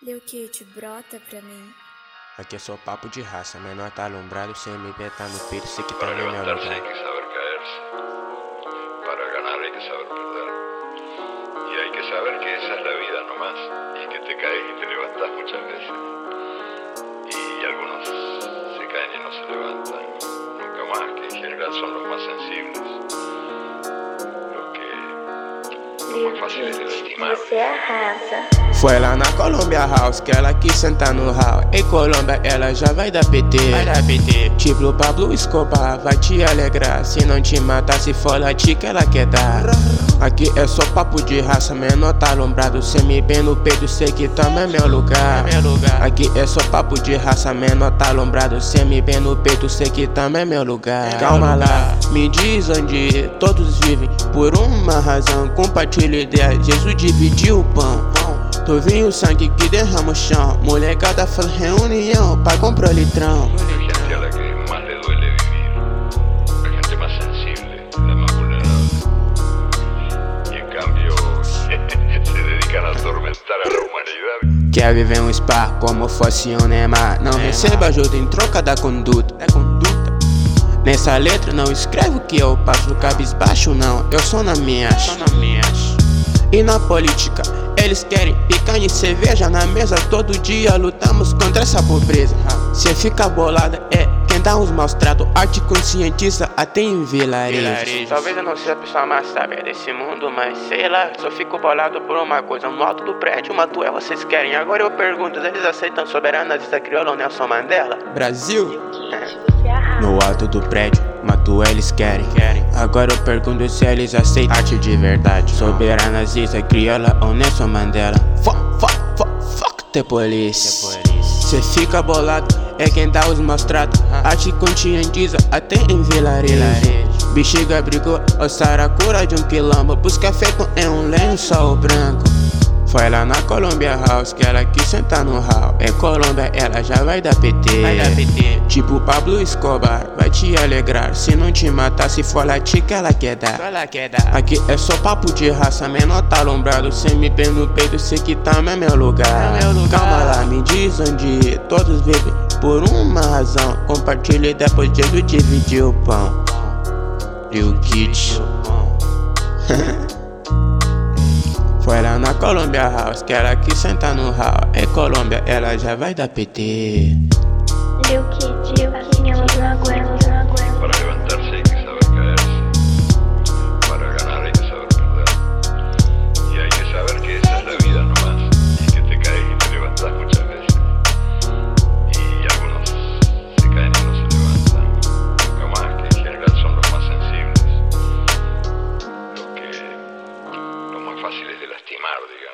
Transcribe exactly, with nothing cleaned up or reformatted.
Lil Kit, brota pra mim. Aqui é só papo de raça, menor tá alumbrado, C M B tá no peito, sei que Para também é meu levantarse lugar. hay que saber caerse. Para ganar hay que saber perder. Y hay que saber que esa es la vida nomás. Y que te caes y te levantás muchas veces. Y algunos se caen y no se levantan nunca más, que en general son los más sensibles. Los que los más fáciles de lastimar. Você arrasa. Foi lá na Columbia House que ela quis sentar no hall. Em Colômbia ela já vai dar P T. Vai dar P T. Tipo Pablo Escobar, vai te alegrar. Se não te matar, se for latir que ela quer dar. Aqui é só papo de raça, menor tá alumbrado. Cê me bem no peito, sei que também é meu lugar. É meu lugar. Aqui é só papo de raça, menor tá alumbrado. Cê me bem no peito, sei que também é meu lugar. É Calma meu lá, lugar. Me diz onde todos vivem. Por uma razão, compartilha ideia. Jesus dividiu o pão. Tu viu o sangue que derrama o chão. Molecada faz reunião pra comprar litrão. Hay gente a la que más le duele vivir. La gente más sensible, la más vulnerable. Y en cambio se dedican a atormentar a la humanidad. Quer viver um spa como fosse um Neymar. Não receba ajuda em troca da conduta. Da conduta. Nessa letra não escrevo que eu passo cabisbaixo, não. Eu sou na minha. Sou na minha. E na política, eles querem picanha e cerveja na mesa. Todo dia lutamos contra essa pobreza. Cê fica bolada, é quem dá uns maus tratos. Arte conscientiza até em vilarejo. Talvez eu não seja a pessoa mais sábia desse mundo, mas sei lá, só fico bolado por uma coisa. No alto do prédio, uma tua vocês querem. Agora eu pergunto, eles aceitam soberanista crioula ou Nelson Mandela? Brasil? No alto do prédio, matou eles querem. Agora eu pergunto se eles aceitam arte de verdade. Soberana nazista, crioula ou Nelson Mandela? Fuck, fuck, fuck, fuck the police. Cê fica bolado, é quem dá os maus tratos. Arte conscientiza até em vilarejo. Bexiga brigou, o saracura de um quilombo. Busca feito em um lençol branco. Foi lá na Columbia House que ela quis sentar no hall. Em Colômbia ela já vai dar P T. Vai dar P T. Tipo Pablo Escobar, vai te alegrar. Se não te matar, se for latir que ela quer dar. Ela quer dar. Aqui é só papo de raça, menor tá alumbrado. Cê me bem no peito, sei que também é meu lugar. É meu lugar. Calma lá, me diz onde todos vivem. Por uma razão, compartilha depois Jesus dividiu o pão. Lil Kit. Foi lá na Columbia House que ela quis sentar no hall. Em Colômbia ela já vai dar P T. Lil Kit, elas não aguentam, não aguentam. Para levantarse hay que saber caerse. Para ganar hay que saber perder. Y hay que saber que esa es la vida nomás. Y que te caes y te levantás muchas veces. Y algunos se caen y no se levantan nunca más, que en general son los más sensibles. Los que los más fáciles de lastimar, digamos.